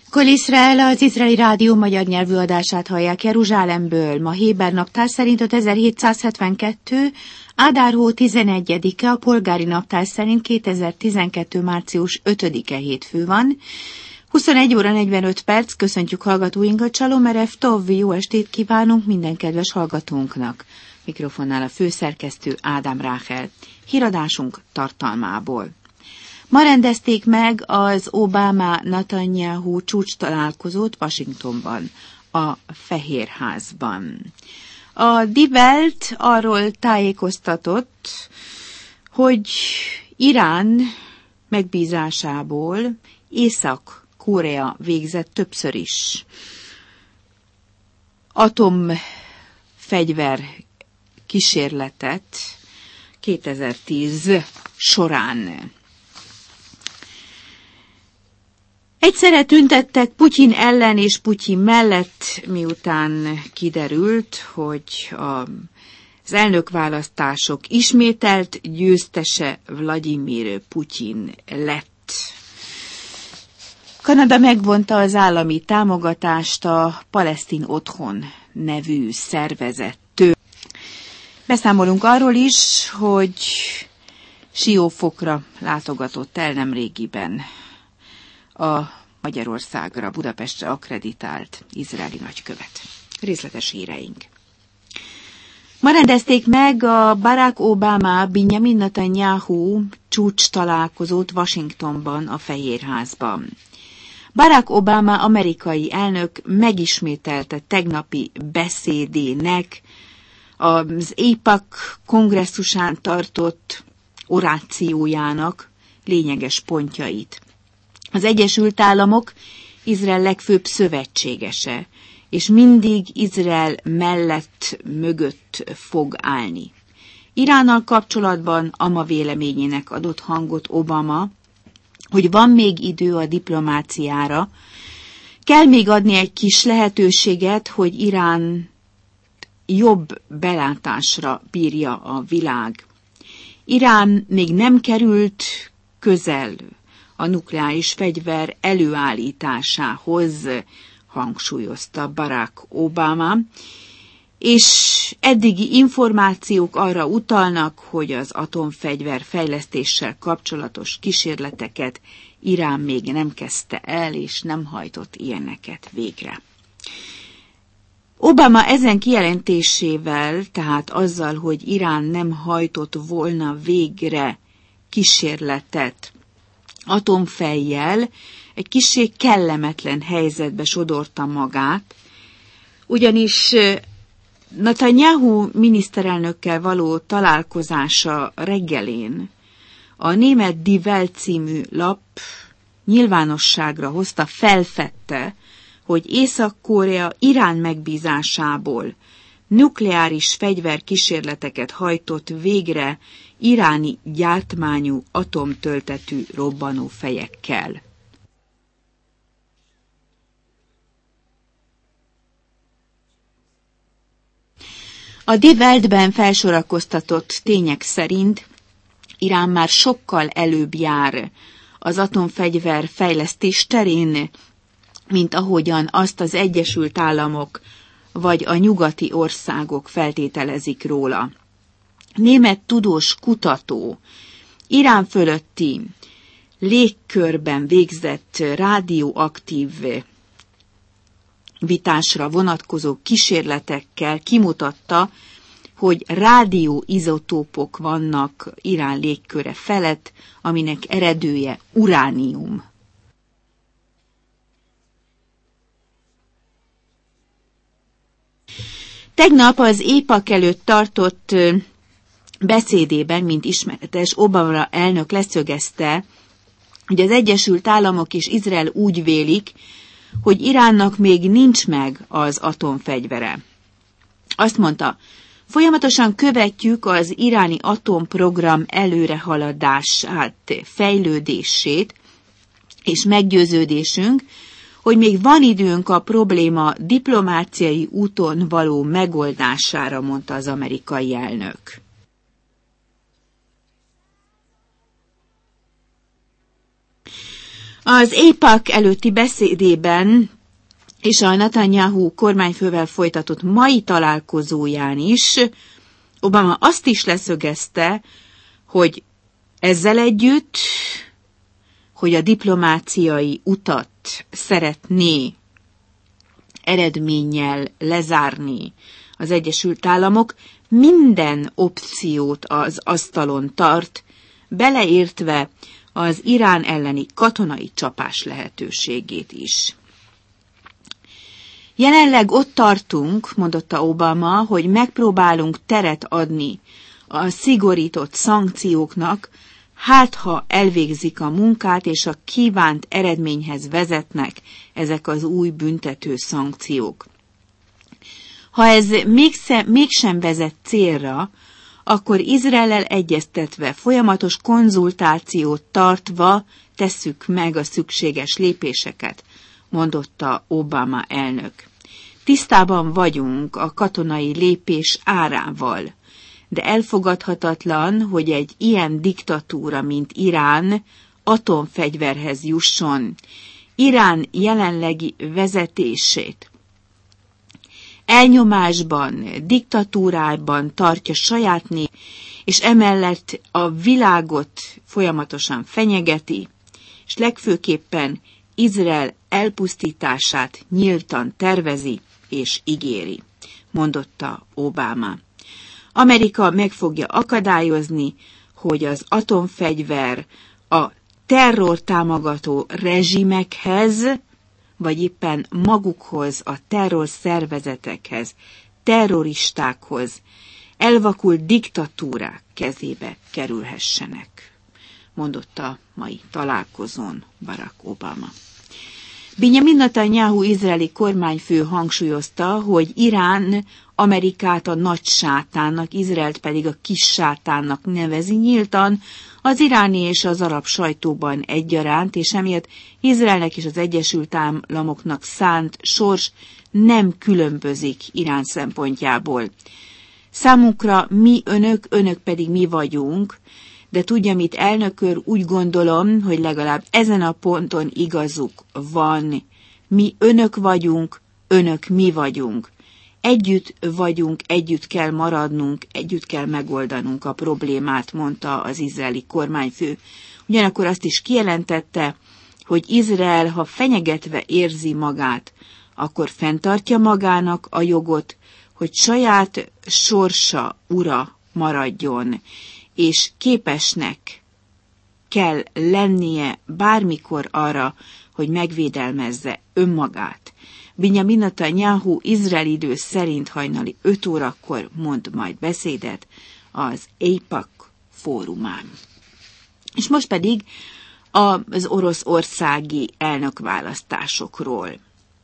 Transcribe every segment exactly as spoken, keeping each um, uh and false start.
Kol Izrael, az izraeli rádió magyar nyelvű adását hallják Jeruzsálemből. Ma Héber naptár szerint ötezer-hétszázhetvenkettő, Ádár hó tizenegyedike, a polgári naptár szerint kétezer-tizenkettő. március ötödike hétfő van. huszonegy óra negyvenöt perc, köszöntjük hallgatóinkat, Shalom Erev Tov, jó estét kívánunk minden kedves hallgatónknak. Mikrofonnál a főszerkesztő Ádám Ráhel. Híradásunk tartalmából. Ma rendezték meg az Obama-Netanyahu csúcs találkozót Washingtonban, a Fehérházban. A Die Welt arról tájékoztatott, hogy Irán megbízásából Észak-Korea végzett többször is atomfegyver kísérletet kétezer-tíz során. Egyszerre tüntettek Putyin ellen és Putyin mellett, miután kiderült, hogy az elnökválasztások ismételt győztese Vladimir Putyin lett. Kanada megvonta az állami támogatást a Palesztin Otthon nevű szervezettől. Beszámolunk arról is, hogy Siófokra látogatott el nemrégiben a Magyarországra, Budapestre akkreditált izraeli nagykövet. Részletes híreink. Ma rendezték meg a Barack Obama Benjamin Netanyahu csúcs találkozót Washingtonban, a Fehérházban. Barack Obama amerikai elnök megismételte tegnapi beszédének az AIPAC kongresszusán tartott orációjának lényeges pontjait. Az Egyesült Államok Izrael legfőbb szövetségese, és mindig Izrael mellett mögött fog állni. Iránnal kapcsolatban ama véleményének adott hangot Obama, hogy van még idő a diplomáciára, kell még adni egy kis lehetőséget, hogy Irán jobb belátásra bírja a világ. Irán még nem került közel a nukleáris fegyver előállításához, hangsúlyozta Barack Obama, és eddigi információk arra utalnak, hogy az atomfegyver fejlesztéssel kapcsolatos kísérleteket Irán még nem kezdte el, és nem hajtott ilyeneket végre. Obama ezen kijelentésével, tehát azzal, hogy Irán nem hajtott volna végre kísérletet atomfejjel, egy kissé kellemetlen helyzetbe sodorta magát, ugyanis Netanyahu miniszterelnökkel való találkozása reggelén a német Die Welt című lap nyilvánosságra hozta, felfedte, hogy Észak-Korea Irán megbízásából nukleáris fegyverkísérleteket hajtott végre iráni gyártmányú atomtöltetű robbanófejekkel. A Die Weltben felsorakoztatott tények szerint Irán már sokkal előbb jár az atomfegyver fejlesztés terén, mint ahogyan azt az Egyesült Államok vagy a nyugati országok feltételezik róla. Német tudós kutató Irán fölötti légkörben végzett rádióaktív vitásra vonatkozó kísérletekkel kimutatta, hogy rádióizotópok vannak Irán légköre felett, aminek eredője uránium. Tegnap az AIPAC előtt tartott beszédében, mint ismeretes, Obama elnök leszögezte, hogy az Egyesült Államok és Izrael úgy vélik, hogy Iránnak még nincs meg az atomfegyvere. Azt mondta, folyamatosan követjük az iráni atomprogram előrehaladását, fejlődését, és meggyőződésünk, hogy még van időnk a probléma diplomáciai úton való megoldására, mondta az amerikai elnök. Az épak előtti beszédében és a Netanyahu kormányfővel folytatott mai találkozóján is Obama azt is leszögezte, hogy ezzel együtt, hogy a diplomáciai utat szeretné eredménnyel lezárni az Egyesült Államok, minden opciót az asztalon tart, beleértve az Irán elleni katonai csapás lehetőségét is. Jelenleg ott tartunk, mondotta Obama, hogy megpróbálunk teret adni a szigorított szankcióknak, hát ha elvégzik a munkát és a kívánt eredményhez vezetnek ezek az új büntető szankciók. Ha ez mégsem, mégsem vezet célra, akkor Izraellel egyeztetve, folyamatos konzultációt tartva tesszük meg a szükséges lépéseket, mondotta Obama elnök. Tisztában vagyunk a katonai lépés árával, de elfogadhatatlan, hogy egy ilyen diktatúra, mint Irán, atomfegyverhez jusson. Irán jelenlegi vezetését elnyomásban, diktatúrában tartja saját nép, és emellett a világot folyamatosan fenyegeti, és legfőképpen Izrael elpusztítását nyíltan tervezi és ígéri, mondotta Obama. Amerika meg fogja akadályozni, hogy az atomfegyver a terrortámogató rezsimekhez, vagy éppen magukhoz, a terrorszervezetekhez, terroristákhoz, elvakult diktatúrák kezébe kerülhessenek, mondotta a mai találkozón Barack Obama. Binyamin Netanyahu izraeli kormányfő hangsúlyozta, hogy Irán Amerikát a nagy sátánnak, Izraelt pedig a kis sátánnak nevezi nyíltan az iráni és az arab sajtóban egyaránt, és emiatt Izraelnek és az Egyesült Államoknak szánt sors nem különbözik Irán szempontjából. Számunkra mi önök, önök pedig mi vagyunk, de tudja mit, elnök úr, úgy gondolom, hogy legalább ezen a ponton igazuk van. Mi önök vagyunk, önök mi vagyunk. Együtt vagyunk, együtt kell maradnunk, együtt kell megoldanunk a problémát, mondta az izraeli kormányfő. Ugyanakkor azt is kijelentette, hogy Izrael, ha fenyegetve érzi magát, akkor fenntartja magának a jogot, hogy saját sorsa ura maradjon, és képesnek kell lennie bármikor arra, hogy megvédelmezze önmagát. Binyamin Netanyahu Izrael idő szerint hajnali öt órakor mond majd beszédet az épak fórumán. És most pedig az oroszországi elnökválasztásokról.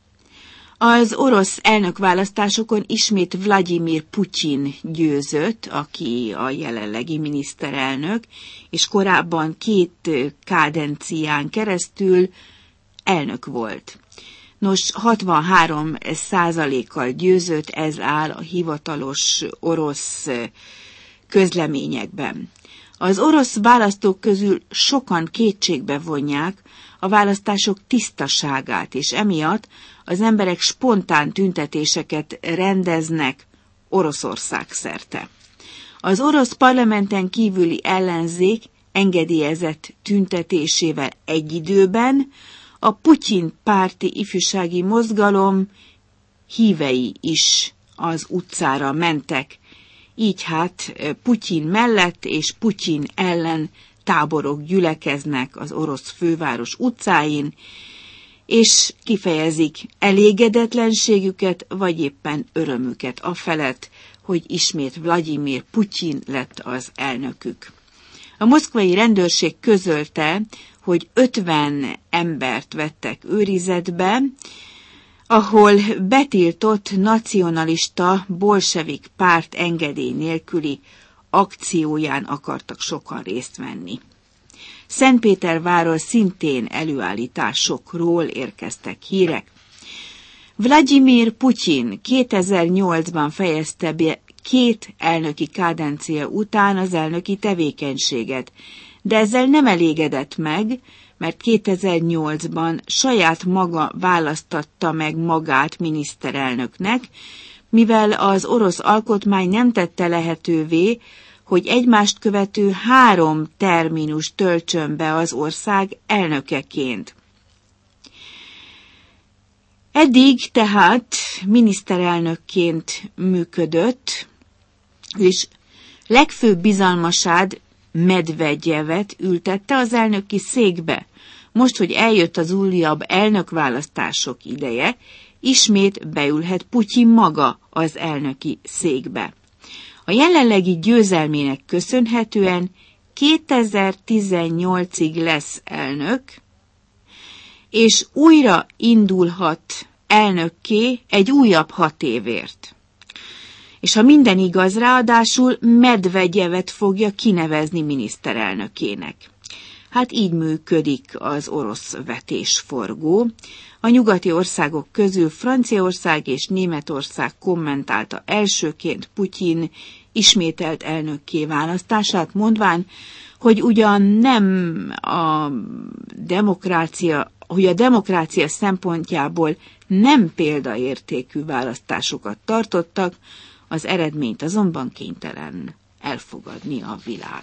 Az orosz elnökválasztásokon ismét Vladimir Putyin győzött, aki a jelenlegi miniszterelnök, és korábban két kádencián keresztül elnök volt. Nos, hatvanhárom százalékkal győzött, ez áll a hivatalos orosz közleményekben. Az orosz választók közül sokan kétségbe vonják a választások tisztaságát, és emiatt az emberek spontán tüntetéseket rendeznek Oroszország szerte. Az orosz parlamenten kívüli ellenzék engedélyezett tüntetésével egy időben a Putyin párti ifjúsági mozgalom hívei is az utcára mentek. Így hát Putyin mellett és Putyin ellen táborok gyülekeznek az orosz főváros utcáin, és kifejezik elégedetlenségüket, vagy éppen örömüket afelett, hogy ismét Vladimir Putyin lett az elnökük. A moszkvai rendőrség közölte, hogy ötven embert vettek őrizetbe, ahol betiltott nacionalista bolsevik párt engedély nélküli akcióján akartak sokan részt venni. Szentpétervárról szintén előállításokról érkeztek hírek. Vladimir Putyin kétezer-nyolcban fejezte be két elnöki kádencia után az elnöki tevékenységet, de ezzel nem elégedett meg, mert kétezer-nyolcban saját maga választatta meg magát miniszterelnöknek, mivel az orosz alkotmány nem tette lehetővé, hogy egymást követő három terminus töltsön be az ország elnökeként. Eddig tehát miniszterelnökként működött, és legfőbb bizalmasád Medvegyevet ültette az elnöki székbe. Most, hogy eljött az újabb elnökválasztások ideje, ismét beülhet Putyin maga az elnöki székbe. A jelenlegi győzelmének köszönhetően kétezer-tizennyolcig lesz elnök, és újra indulhat elnökké egy újabb hat évért. És ha minden igaz, ráadásul Medvegyevet fogja kinevezni miniszterelnökének. Hát így működik az orosz vetésforgó. A nyugati országok közül Franciaország és Németország kommentálta elsőként Putyin ismételt elnökké választását, mondván, hogy ugyan nem a demokrácia, hogy a demokrácia szempontjából nem példaértékű választásokat tartottak, az eredményt azonban kénytelen elfogadni a világ.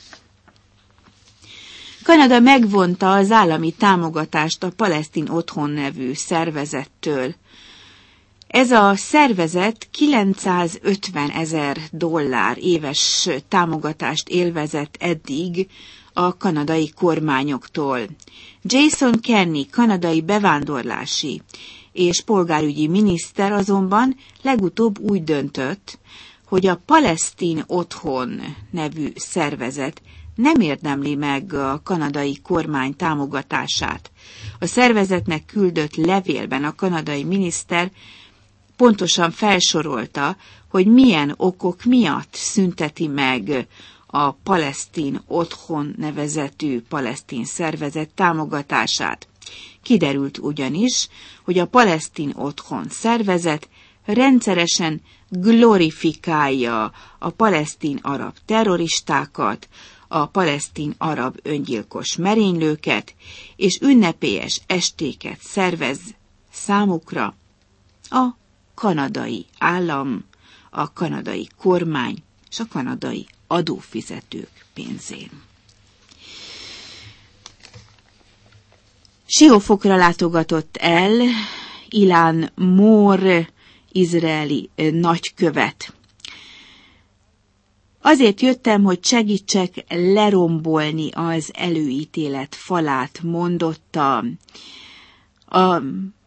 Kanada megvonta az állami támogatást a Palesztin Otthon nevű szervezettől. Ez a szervezet kilencszázötven ezer dollár éves támogatást élvezett eddig a kanadai kormányoktól. Jason Kenney, kanadai bevándorlási és polgárügyi miniszter azonban legutóbb úgy döntött, hogy a Palesztin Otthon nevű szervezet nem érdemli meg a kanadai kormány támogatását. A szervezetnek küldött levélben a kanadai miniszter pontosan felsorolta, hogy milyen okok miatt szünteti meg a Palesztin Otthon nevezetű palesztin szervezet támogatását. Kiderült ugyanis, hogy a Palesztin Otthon szervezet rendszeresen glorifikálja a palesztin arab terroristákat, a palesztin arab öngyilkos merénylőket, és ünnepélyes estéket szervez számukra a kanadai állam, a kanadai kormány és a kanadai adófizetők pénzén. Siófokra látogatott el Ilan Mor, izraeli nagykövet. Azért jöttem, hogy segítsek lerombolni az előítélet falát, mondotta a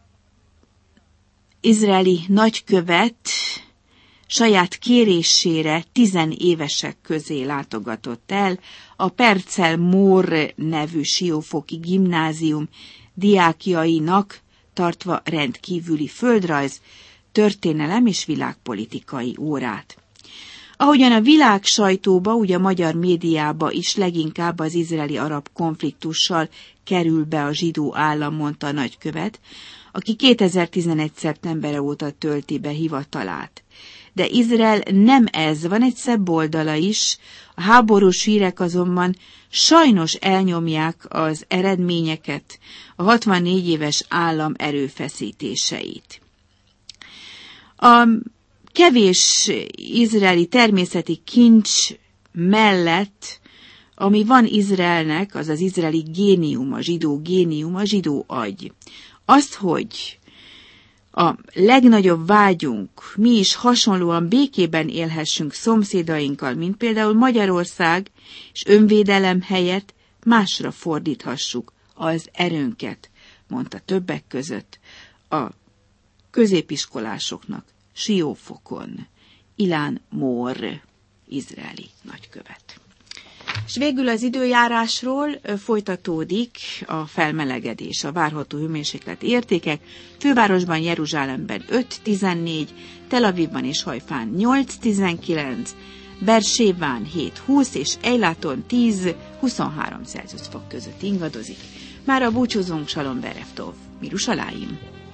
izraeli nagykövet saját kérésére tizenévesek közé látogatott el a Percel Mor nevű siófoki gimnázium diákjainak tartva rendkívüli földrajz, történelem és világpolitikai órát. Ahogyan a világ sajtóba, úgy a magyar médiába is leginkább az izraeli-arab konfliktussal kerül be a zsidó állam, mondta a nagykövet, aki kétezer-tizenegy. szeptembere óta tölti be hivatalát. De Izrael nem ez, van egy szebb oldala is, a háborús hírek azonban sajnos elnyomják az eredményeket, a hatvannégy éves állam erőfeszítéseit. A kevés izraeli természeti kincs mellett, ami van Izraelnek, az az izraeli génium, a zsidó génium, a zsidó agy. Azt, hogy a legnagyobb vágyunk, mi is hasonlóan békében élhessünk szomszédainkkal, mint például Magyarország, és önvédelem helyett másra fordíthassuk az erőnket, mondta többek között a középiskolásoknak Siófokon Ilan Mor, izraeli nagykövet. És végül az időjárásról folytatódik a felmelegedés, a várható hőmérséklet értékek. Fővárosban, Jeruzsálemben öt tizennégy, Tel Avivban és Hajfán nyolc tizenkilenc, Bersébán hét húsz és Eiláton tíz huszonhárom Celsius fok között ingadozik. Mára búcsúzunk, Salom Berev Tov, Mirushalayim.